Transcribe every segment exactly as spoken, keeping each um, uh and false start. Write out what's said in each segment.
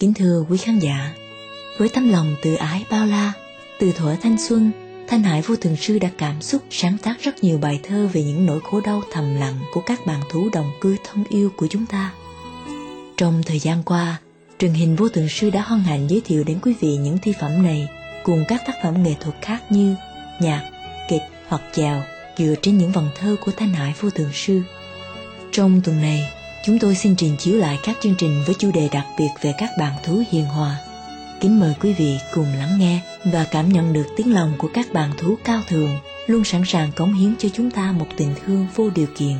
Kính thưa quý khán giả, với tấm lòng từ ái bao la, từ thuở thanh xuân, Thanh Hải Vô Thượng Sư đã cảm xúc sáng tác rất nhiều bài thơ về những nỗi khổ đau thầm lặng của các bạn thú đồng cư thân yêu của chúng ta. Trong thời gian qua, truyền hình Vô Thượng Sư đã hân hạnh giới thiệu đến quý vị những thi phẩm này cùng các tác phẩm nghệ thuật khác như nhạc, kịch hoặc chèo dựa trên những vần thơ của Thanh Hải Vô Thượng Sư. Trong tuần này, chúng tôi xin trình chiếu lại các chương trình với chủ đề đặc biệt về các bạn thú hiền hòa. Kính mời quý vị cùng lắng nghe và cảm nhận được tiếng lòng của các bạn thú cao thượng, luôn sẵn sàng cống hiến cho chúng ta một tình thương vô điều kiện.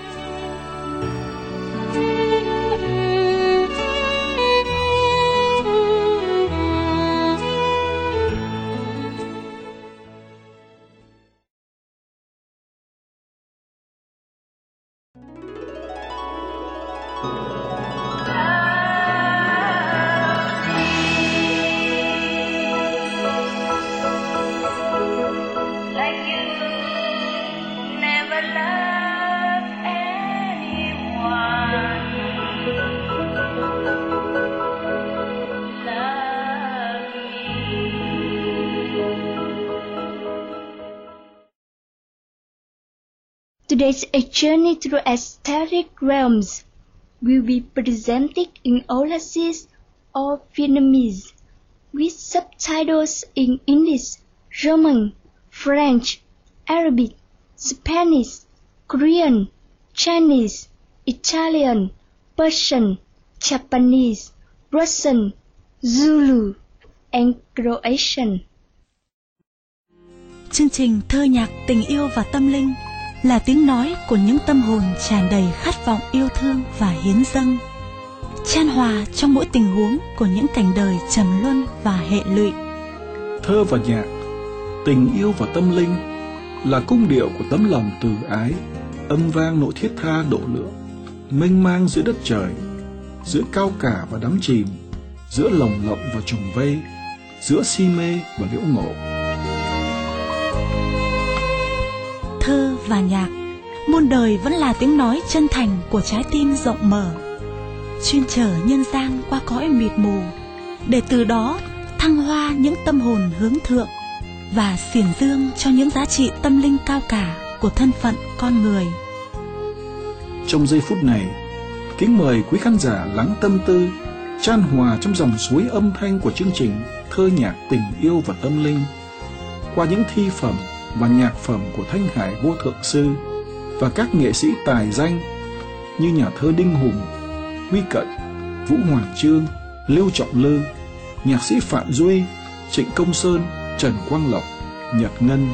Today's A Journey Through Aesthetic Realms will be presented in Aulacese or Vietnamese, with subtitles in English, German, French, Arabic, Spanish, Korean, Chinese, Italian, Persian, Japanese, Russian, Zulu, and Croatian. Chương trình Thơ nhạc tình yêu và tâm linh là tiếng nói của những tâm hồn tràn đầy khát vọng yêu thương và hiến dâng, chan hòa trong mỗi tình huống của những cảnh đời trầm luân và hệ lụy. Thơ và nhạc, tình yêu và tâm linh là cung điệu của tấm lòng từ ái, âm vang nỗi thiết tha độ lượng, mênh mang giữa đất trời, giữa cao cả và đắm chìm, giữa lồng lộng và trùng vây, giữa si mê và liễu ngộ. Thơ và nhạc, muôn đời vẫn là tiếng nói chân thành của trái tim rộng mở, chuyên chở nhân gian qua cõi mịt mù, để từ đó thăng hoa những tâm hồn hướng thượng và xiển dương cho những giá trị tâm linh cao cả của thân phận con người. Trong giây phút này, kính mời quý khán giả lắng tâm tư, chan hòa trong dòng suối âm thanh của chương trình Thơ nhạc tình yêu và tâm linh, qua những thi phẩm và nhạc phẩm của Thanh Hải Vô Thượng Sư và các nghệ sĩ tài danh như nhà thơ Đinh Hùng, Huy Cận, Vũ Hoàng Chương, Lưu Trọng Lư, nhạc sĩ Phạm Duy, Trịnh Công Sơn, Trần Quang Lộc, Nhật Ngân.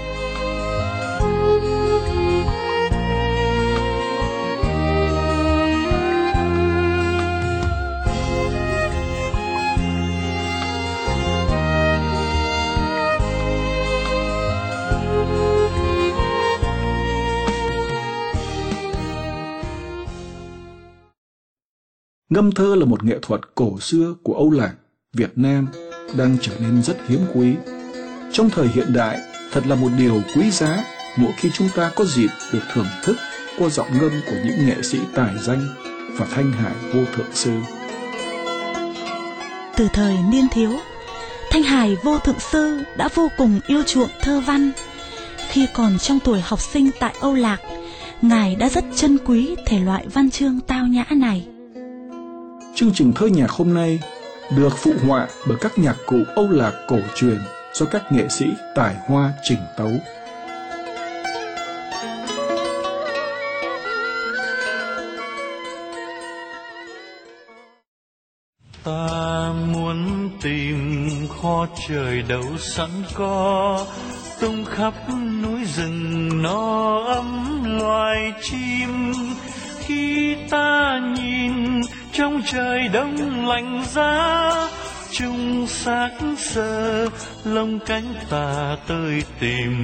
Ngâm thơ là một nghệ thuật cổ xưa của Âu Lạc, Việt Nam đang trở nên rất hiếm quý. Trong thời hiện đại, thật là một điều quý giá mỗi khi chúng ta có dịp được thưởng thức qua giọng ngâm của những nghệ sĩ tài danh và Thanh Hải Vô Thượng Sư. Từ thời niên thiếu, Thanh Hải Vô Thượng Sư đã vô cùng yêu chuộng thơ văn. Khi còn trong tuổi học sinh tại Âu Lạc, Ngài đã rất trân quý thể loại văn chương tao nhã này. Chương trình Thơ nhạc hôm nay được phụ họa bởi các nhạc cụ Âu Lạc cổ truyền do các nghệ sĩ tài hoa trình tấu. Ta muốn tìm kho trời đâu sẵn có, tung khắp núi rừng no ấm loài chim. Khi ta nhìn trong trời đông lạnh giá, chung xác sơ lông cánh ta tơi tìm.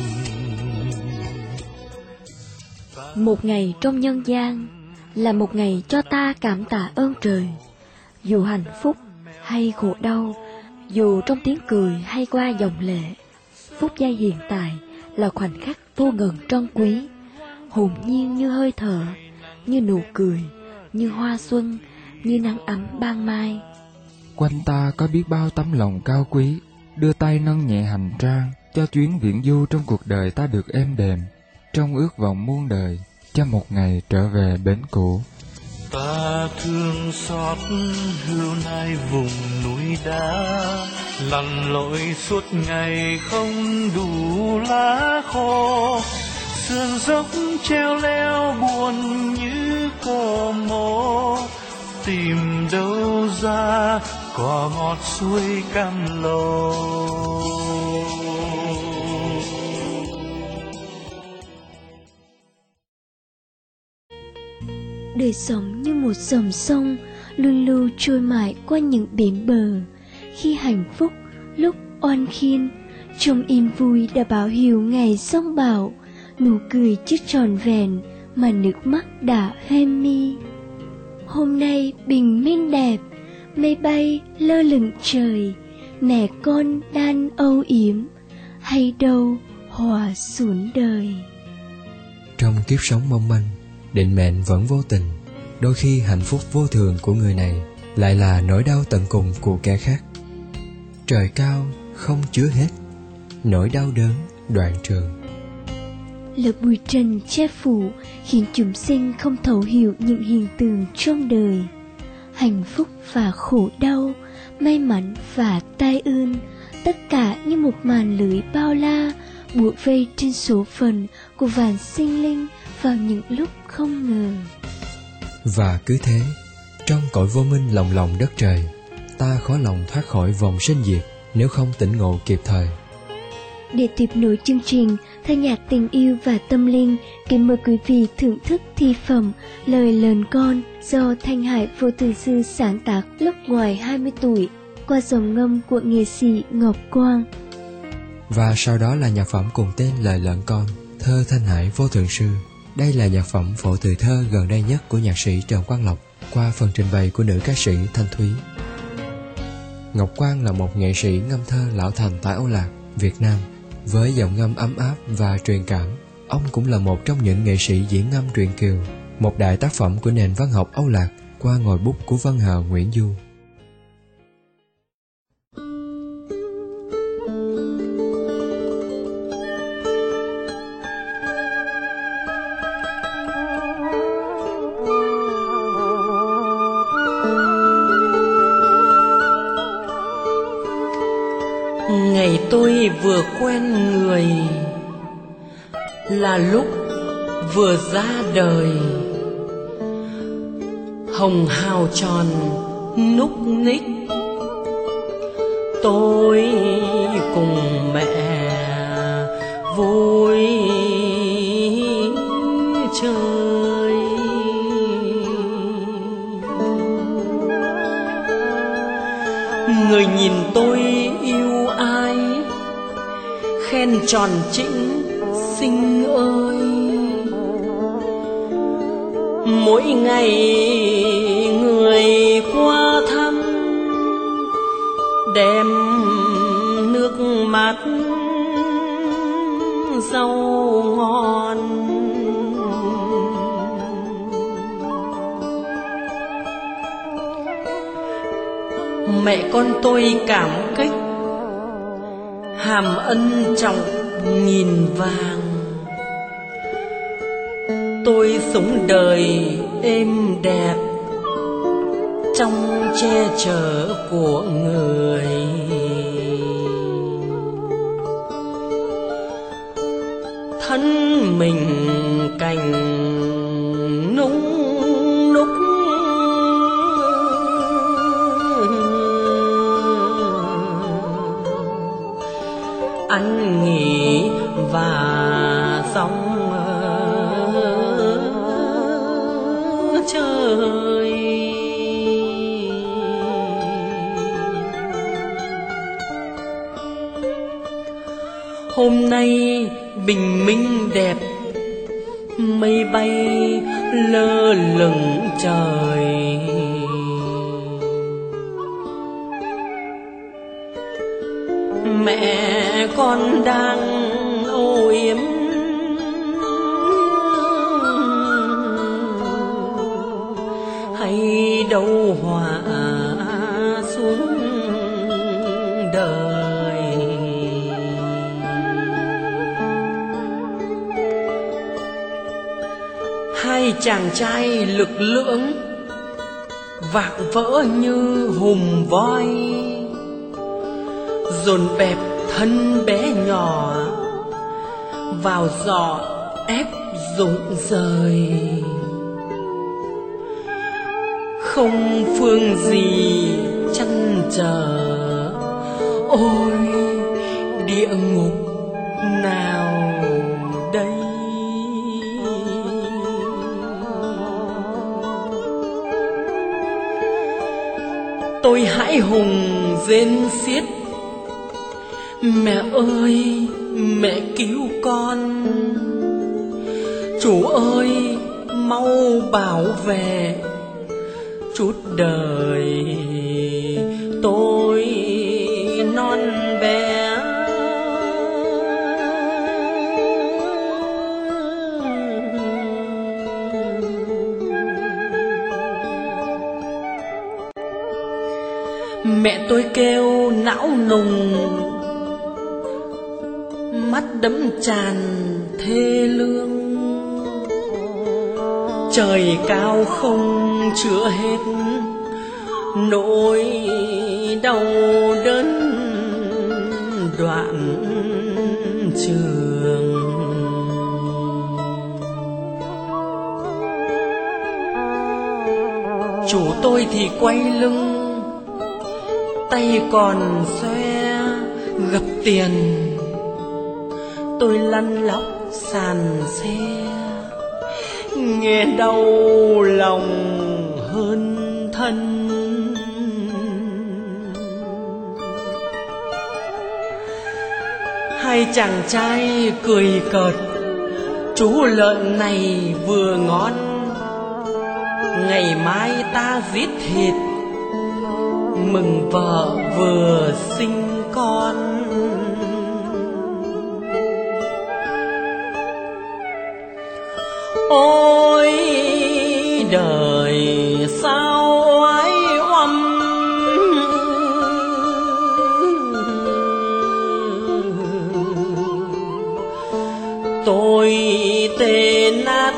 Một ngày trong nhân gian là một ngày cho ta cảm tạ ơn trời. Dù hạnh phúc hay khổ đau, dù trong tiếng cười hay qua dòng lệ, phút giây hiện tại là khoảnh khắc vô ngần trân quý, hồn nhiên như hơi thở, như nụ cười, như hoa xuân, như nắng ấm ban mai. Quanh ta có biết bao tấm lòng cao quý, đưa tay nâng nhẹ hành trang, cho chuyến viễn du trong cuộc đời ta được êm đềm, trong ước vọng muôn đời, cho một ngày trở về bến cũ. Ta thương xót hưu nai vùng núi đá, lặn lội suốt ngày không đủ lá khô, sườn dốc treo leo buồn như cò mổ, tìm đâu ra cỏ ngọt suối cam lồ. Đời sống như một dòng sông luôn lưu trôi mãi qua những bến bờ, khi hạnh phúc lúc oan khiên, trong yên vui đã báo hiệu ngày sông bão, nụ cười chưa tròn vẹn mà nước mắt đã hem mi. Hôm nay bình minh đẹp, mây bay lơ lửng trời, mẹ con đang âu yếm, hay đâu hòa xuống đời. Trong kiếp sống mong manh, định mệnh vẫn vô tình, đôi khi hạnh phúc vô thường của người này lại là nỗi đau tận cùng của kẻ khác. Trời cao không chứa hết, nỗi đau đớn đoạn trường. Lớp bụi trần che phủ khiến chúng sinh không thấu hiểu những hiện tượng trong đời. Hạnh phúc và khổ đau, may mắn và tai ương, tất cả như một màn lưới bao la bủa vây trên số phận của vạn sinh linh vào những lúc không ngờ. Và cứ thế, trong cõi vô minh lồng lộng đất trời, ta khó lòng thoát khỏi vòng sinh diệt nếu không tỉnh ngộ kịp thời. Để tiếp nối chương trình, thơ nhạc tình yêu và tâm linh, kính mời quý vị thưởng thức thi phẩm Lời Lợn Con do Thanh Hải Vô Tử Sư sáng tác lúc ngoài hai mươi tuổi qua dòng ngâm của nghệ sĩ Ngọc Quang. Và sau đó là nhạc phẩm cùng tên Lời Lợn Con, thơ Thanh Hải Vô Thượng Sư. Đây là nhạc phẩm phổ từ thơ gần đây nhất của nhạc sĩ Trần Quang Lộc qua phần trình bày của nữ ca sĩ Thanh Thúy. Ngọc Quang là một nghệ sĩ ngâm thơ lão thành tại Âu Lạc, Việt Nam. Với giọng ngâm ấm áp và truyền cảm, ông cũng là một trong những nghệ sĩ diễn ngâm truyện kiều, một đại tác phẩm của nền văn học Âu Lạc qua ngòi bút của văn hào Nguyễn Du. Ngày tôi vừa quen người là lúc vừa ra đời, hồng hào tròn núc ních, tôi cùng mẹ vui chơi. Người nhìn tôi yêu ai, khen tròn trĩnh xinh ơi. Mỗi ngày người qua thăm, đem nước mắt rau ngon. Mẹ con tôi cảm kích, hàm ân trọng nghìn vàng. Tôi sống đời êm đẹp trong che chở của người. Thân mình cành nung núc, ăn nghỉ và xong chơi. Hôm nay bình minh đẹp, mây bay lơ lửng trời. Mẹ con đang âu yếm, hay đâu hòa xuống đời. Hai chàng trai lực lưỡng vạc vỡ như hùm voi, dồn bẹp thân bé nhỏ vào giỏ ép rụng rời. Không phương gì chăn trở, ôi địa ngục nào đây. Tôi hãi hùng rên xiết, mẹ ơi mẹ cứu con, chủ ơi mau bảo vệ chút đời tôi non bé. Mẹ tôi kêu não nùng, mắt đẫm tràn thê lương. Trời cao không chữa hết nỗi đau đớn đoạn trường. Chủ tôi thì quay lưng, tay còn xoe gập tiền. Tôi lăn lóc sàn xe, nghe đau lòng hơn thân. Hai chàng trai cười cợt, chú lợn này vừa ngon, ngày mai ta giết thịt mừng vợ vừa sinh con. Ôi đời sao oái oăm, tôi tê nát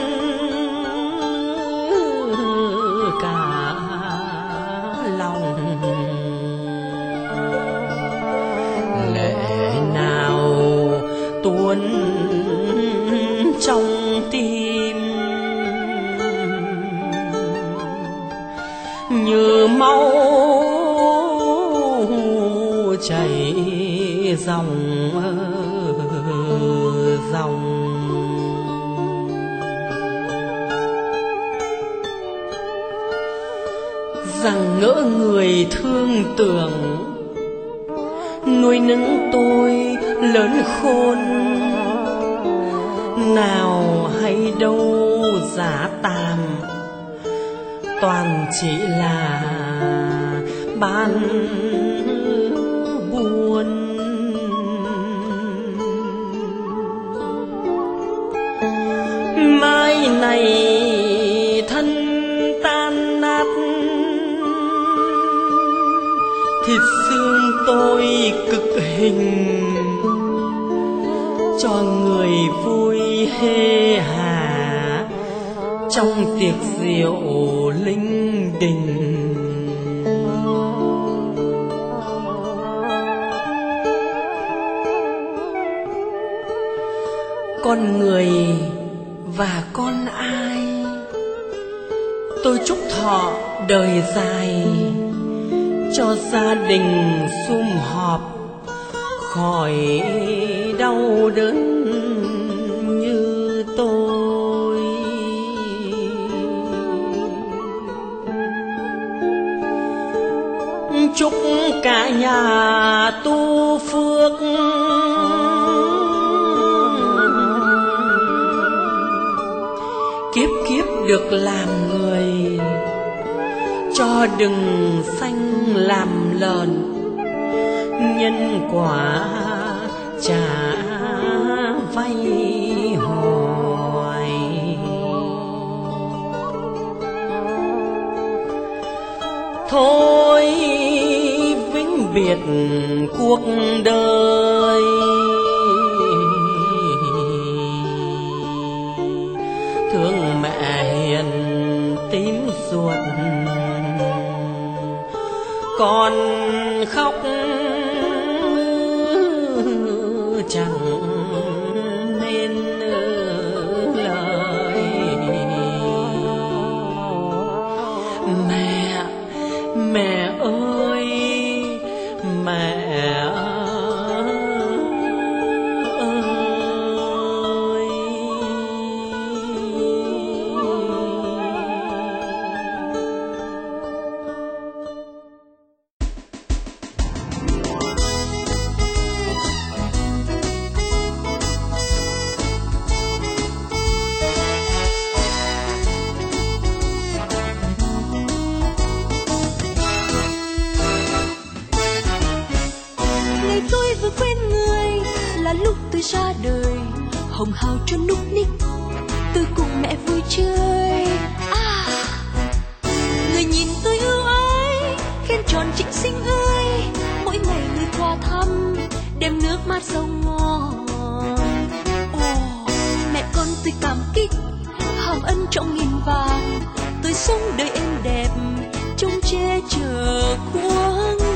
cả lòng. Lệ nào tuôn trong tim như máu chảy dòng dòng. Rằng ngỡ người thương tưởng nuôi nấng tôi lớn khôn, nào hay đâu giả tàm toàn chỉ là ban buồn. Mai này thân tan nát, thịt xương tôi cực hình, cho người vui hê hà trong tiệc rượu linh đình. Con người và con ai, tôi chúc thọ đời dài, cho gia đình sum họp khỏi đau đớn như tôi. Chúc cả nhà tu phước, kiếp kiếp được làm người, cho đừng sanh làm lợn, nhân quả trả vay hoài. Thôi vĩnh biệt cuộc đời. Thương mẹ hiền tím ruột, con khóc chẳng nên lời. Mẹ, mẹ ơi, mẹ ra đời hồng hào cho núc ních, tôi cùng mẹ vui chơi. À, người nhìn tôi ưu ái khen tròn trịnh sinh ơi, mỗi ngày người qua thăm đem nước mát rau ngon. Ồ, mẹ con tôi cảm kích hàm ân trọng nghìn vàng, tôi sống đời êm đẹp trông che chở của người.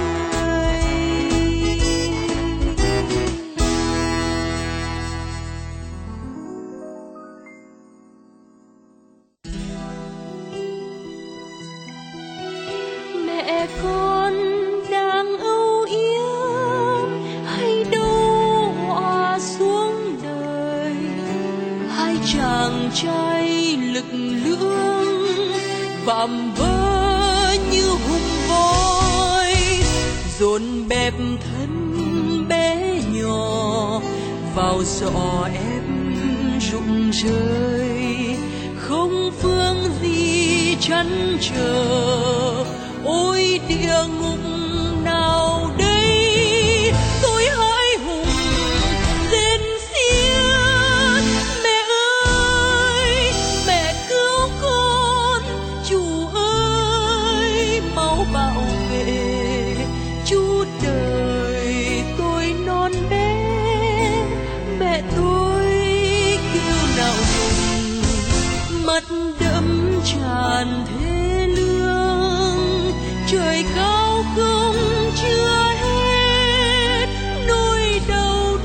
Mẹ con đang âu yếm hay đâu hòa xuống đời, hai chàng trai lực lưỡng vạm vỡ như hùng voi, dồn bẹp thân bé nhỏ vào giỏ ép rụng rơi, không phương gì chăn trở. Ôi địa ngục nào đây, tôi hãi hùng rên xiết. Mẹ ơi, mẹ cứu con, chủ ơi máu bảo vệ. Chú đời tôi non bé, mẹ tôi kêu nào hùng, mắt đẫm tràn thế lương. Trời cao không chưa hết nỗi đau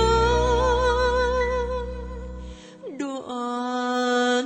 đớn đoạn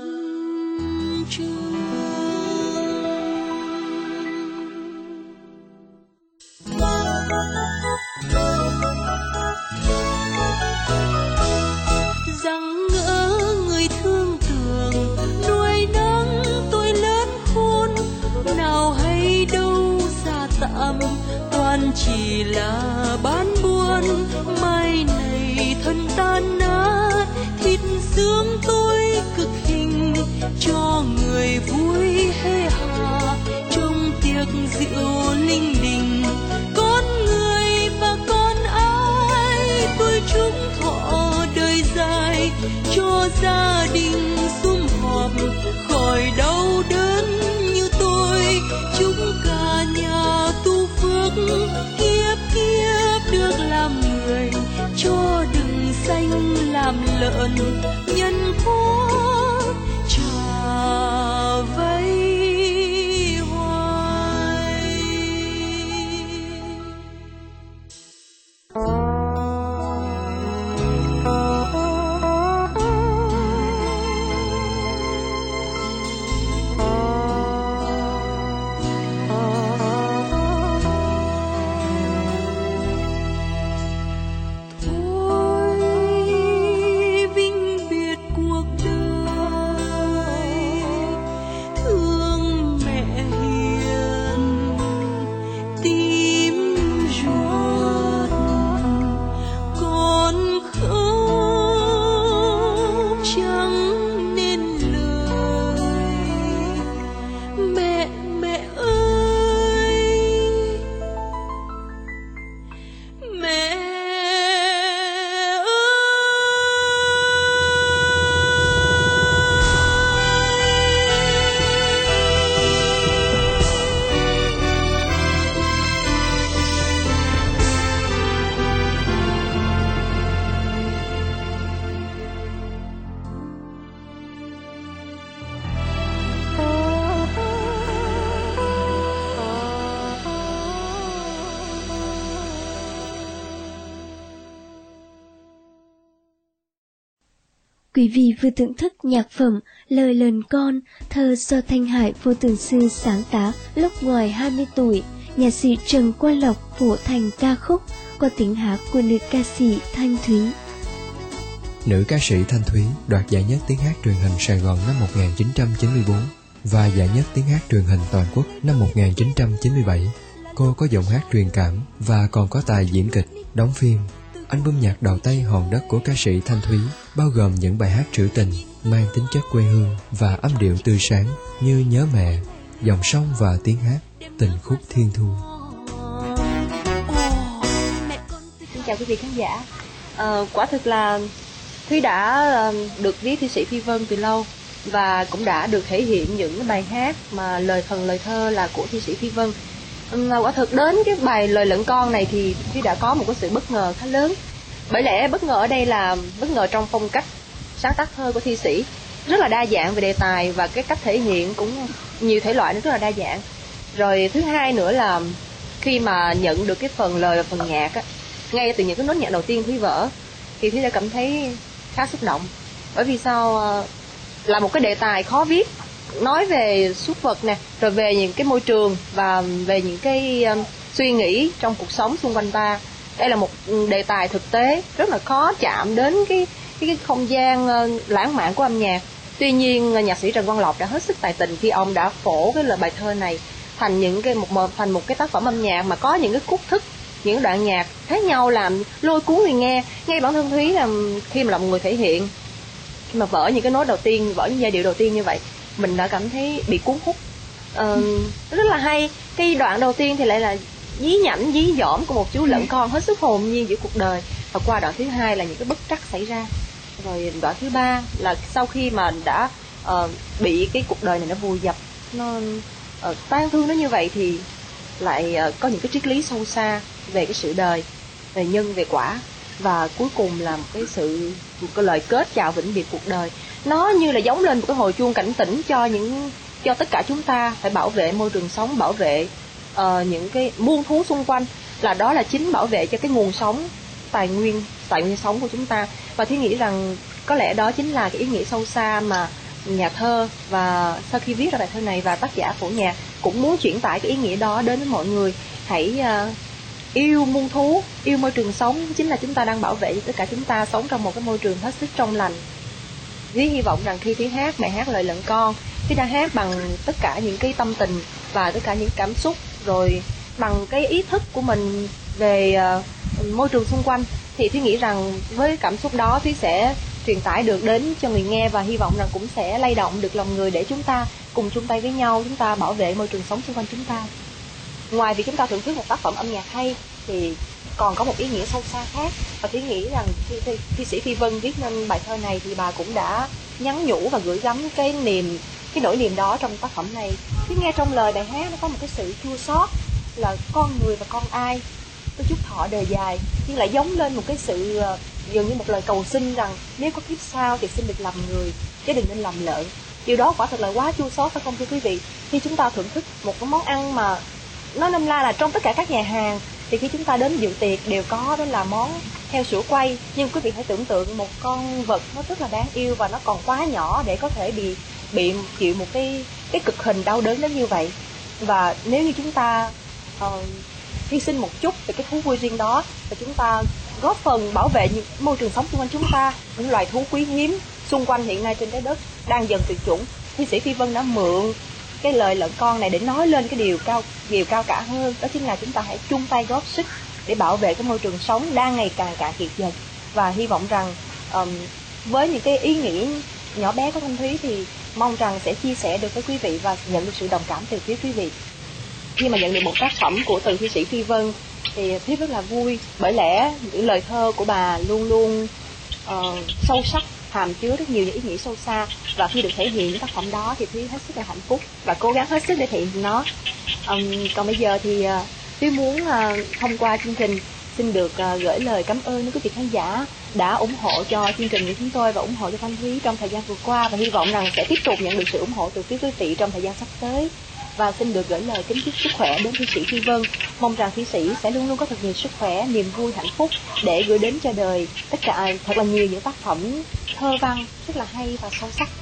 rằng ngỡ người thương tưởng nuôi nắng tôi lớn khôn, nào hay đâu xa tạm toàn chỉ là bán buôn. Mai này thân tan nát thịt xương tôi cực hình, cho người vui hê hà trong tiệc rượu linh đình. Con người và con ai tôi chúc thọ đời dài, cho gia đình sum họp khỏi đau đớn như tôi. Chúc cả nhà tu phước kiếp kiếp được làm người, cho đừng sanh làm lợn nhân quốc trả vây hoài. Thôi vinh biệt cuộc đời Quý vị vừa thưởng thức nhạc phẩm Lời Lợn Con, thơ do Thanh Hải Vô Tượng Sư sáng tác lúc ngoài hai mươi tuổi. Nhạc sĩ Trần Quang Lộc phổ thành ca khúc qua tiếng hát của nữ ca sĩ Thanh Thúy. Nữ ca sĩ Thanh Thúy đoạt giải nhất tiếng hát truyền hình Sài Gòn năm một nghìn chín trăm chín mươi tư và giải nhất tiếng hát truyền hình toàn quốc năm một nghìn chín trăm chín mươi bảy. Cô có giọng hát truyền cảm và còn có tài diễn kịch, đóng phim. Album nhạc đầu tay Hòn Đất của ca sĩ Thanh Thúy bao gồm những bài hát trữ tình, mang tính chất quê hương và âm điệu tươi sáng như Nhớ Mẹ, Dòng Sông và tiếng hát Tình Khúc Thiên Thu. Xin chào quý vị khán giả. À, quả thực là Thúy đã được viết thi sĩ Phi Vân từ lâu và cũng đã được thể hiện những bài hát mà lời phần lời thơ là của thi sĩ Phi Vân. À, quả thực đến cái bài Lời Lợn Con này thì Thúy đã có một cái sự bất ngờ khá lớn. Bởi lẽ bất ngờ ở đây là bất ngờ trong phong cách sáng tác thơ của thi sĩ, rất là đa dạng về đề tài và cái cách thể hiện cũng nhiều thể loại, nó rất là đa dạng. Rồi thứ hai nữa là khi mà nhận được cái phần lời và phần nhạc á, ngay từ những cái nốt nhạc đầu tiên Thúy vỡ thì Thúy đã cảm thấy khá xúc động. Bởi vì sao? Là một cái đề tài khó viết, nói về súc vật nè, rồi về những cái môi trường và về những cái um, suy nghĩ trong cuộc sống xung quanh ta. Đây là một đề tài thực tế rất là khó chạm đến cái cái, cái không gian uh, lãng mạn của âm nhạc. Tuy nhiên nhạc sĩ Trần Quang Lộc đã hết sức tài tình khi ông đã phổ cái lời bài thơ này thành những cái một thành một cái tác phẩm âm nhạc mà có những cái khúc thức, những đoạn nhạc khác nhau làm lôi cuốn người nghe. Ngay bản thân Thúy là khi mà là một người thể hiện, khi mà vỡ những cái nốt đầu tiên, vỡ những giai điệu đầu tiên như vậy, mình đã cảm thấy bị cuốn hút. Ờ, rất là hay. Cái đoạn đầu tiên thì lại là dí nhảnh, dí dỏm của một chú lợn con hết sức hồn nhiên giữa cuộc đời. Và qua đoạn thứ hai là những cái bất trắc xảy ra. Rồi đoạn thứ ba là sau khi mà đã uh, bị cái cuộc đời này nó vùi dập, nó uh, tan thương nó như vậy thì lại uh, có những cái triết lý sâu xa về cái sự đời, về nhân, về quả. Và cuối cùng là một cái sự một cái lời kết chào vĩnh biệt cuộc đời. Nó như là giống lên một cái hồi chuông cảnh tỉnh cho những cho tất cả chúng ta phải bảo vệ môi trường sống, bảo vệ uh, những cái muôn thú xung quanh, là đó là chính bảo vệ cho cái nguồn sống, tài nguyên tài nguyên sống của chúng ta. Và Thúy nghĩ rằng có lẽ đó chính là cái ý nghĩa sâu xa mà nhà thơ và sau khi viết ra bài thơ này và tác giả phổ nhạc cũng muốn chuyển tải cái ý nghĩa đó đến với mọi người. Hãy uh, yêu muôn thú, yêu môi trường sống, chính là chúng ta đang bảo vệ cho tất cả chúng ta sống trong một cái môi trường hết sức trong lành. Thúy hy vọng rằng khi Thúy hát bài hát Lời Lợn Con, Thúy đã hát bằng tất cả những cái tâm tình và tất cả những cảm xúc, rồi bằng cái ý thức của mình về uh, môi trường xung quanh, thì Thúy nghĩ rằng với cảm xúc đó Thúy sẽ truyền tải được đến cho người nghe và hy vọng rằng cũng sẽ lay động được lòng người để chúng ta cùng chung tay với nhau, chúng ta bảo vệ môi trường sống xung quanh chúng ta. Ngoài việc chúng ta thưởng thức một tác phẩm âm nhạc hay thì còn có một ý nghĩa sâu xa khác, và Thúy nghĩ rằng khi thi, thi sĩ Phi Vân viết nên bài thơ này thì bà cũng đã nhắn nhủ và gửi gắm cái niềm cái nỗi niềm đó trong tác phẩm này. Thúy nghe trong lời bài hát nó có một cái sự chua xót, là con người và con ai tôi chúc thọ đời dài, nhưng lại giống lên một cái sự dường như một lời cầu xin rằng nếu có kiếp sau thì xin được làm người chứ đừng nên làm lợn. Điều đó quả thật là quá chua xót phải không thưa quý vị? Khi chúng ta thưởng thức một cái món ăn mà nó nôm la là trong tất cả các nhà hàng thì khi chúng ta đến dự tiệc đều có, đó là món heo sữa quay, nhưng quý vị hãy tưởng tượng một con vật nó rất là đáng yêu và nó còn quá nhỏ để có thể bị bị chịu một cái cái cực hình đau đớn đến như vậy. Và nếu như chúng ta uh, hy sinh một chút về cái thú vui riêng đó và chúng ta góp phần bảo vệ những môi trường sống xung quanh chúng ta, những loài thú quý hiếm xung quanh hiện nay trên trái đất đang dần tuyệt chủng, thi sĩ Phi Vân đã mượn cái lời lợn con này để nói lên cái điều cao điều cao cả hơn, đó chính là chúng ta hãy chung tay góp sức để bảo vệ cái môi trường sống đang ngày càng cạn kiệt dần. Và hy vọng rằng um, với những cái ý nghĩ nhỏ bé của Thanh Thúy thì mong rằng sẽ chia sẻ được với quý vị và nhận được sự đồng cảm từ phía quý vị. Khi mà nhận được một tác phẩm của từ thi sĩ Phi Vân thì Thúy rất là vui, bởi lẽ những lời thơ của bà luôn luôn uh, sâu sắc, hàm chứa rất nhiều những ý nghĩa sâu xa, và khi được thể hiện những tác phẩm đó thì Thúy hết sức là hạnh phúc và cố gắng hết sức để thể hiện nó. Um, còn bây giờ thì uh, Thúy muốn uh, thông qua chương trình xin được uh, gửi lời cảm ơn đến quý vị khán giả đã ủng hộ cho chương trình của chúng tôi và ủng hộ cho Thanh Thúy trong thời gian vừa qua, và hy vọng rằng sẽ tiếp tục nhận được sự ủng hộ từ phía quý vị trong thời gian sắp tới. và xin được gửi lời kính chúc sức khỏe đến thi sĩ Phi Vân. Mong rằng thi sĩ sẽ luôn luôn có thật nhiều sức khỏe, niềm vui, hạnh phúc để gửi đến cho đời tất cả thật là nhiều những tác phẩm thơ văn rất là hay và sâu sắc.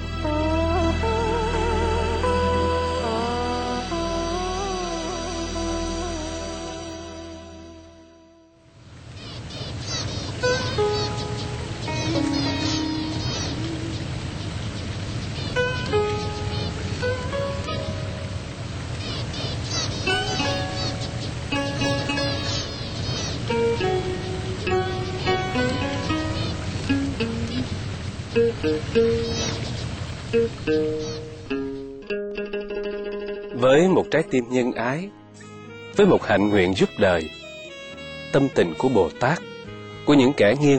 Với một trái tim nhân ái, với một hạnh nguyện giúp đời, tâm tình của Bồ Tát, của những kẻ nghiêng